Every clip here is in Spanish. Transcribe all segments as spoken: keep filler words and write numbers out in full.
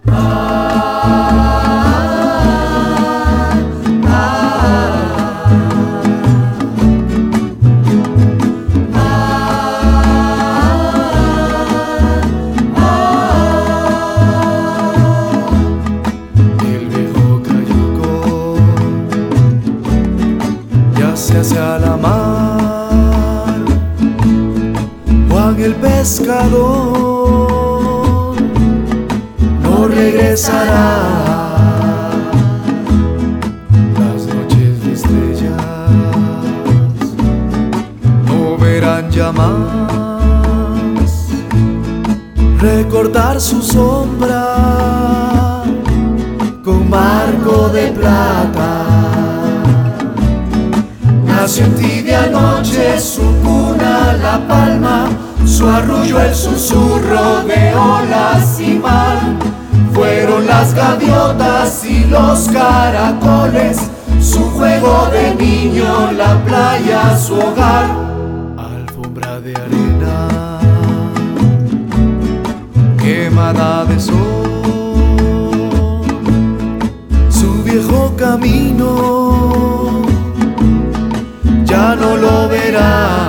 Hacia la mar, Juan el pescador no regresará. Las noches de estrellas no verán ya más recortar su sombra con marco de plata. Nació en tibia noche su cuna la palma, su arrullo el susurro de olas y mar. Fueron las gaviotas y los caracoles, su juego de niño, la playa su hogar. Alfombra de arena, quemada de sol, su viejo camino ya no lo verá.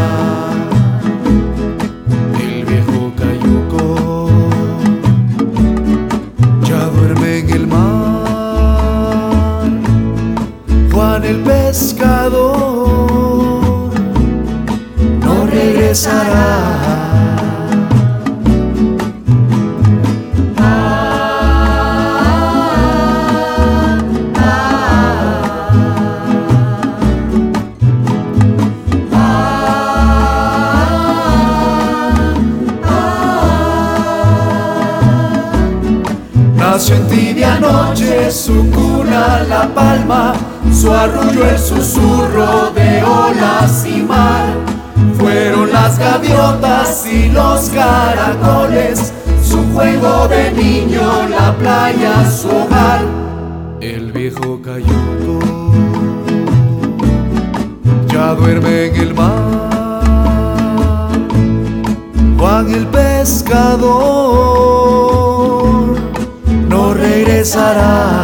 El viejo cayuco ya duerme en el mar. Juan el pescador no regresará. Nació en tibia noche su cuna la palma, su arrullo el susurro de olas y mar. Fueron las gaviotas y los caracoles, su juego de niño, la playa su hogar. El viejo cayuco ya duerme en el mar. Juan el pescador no regresará.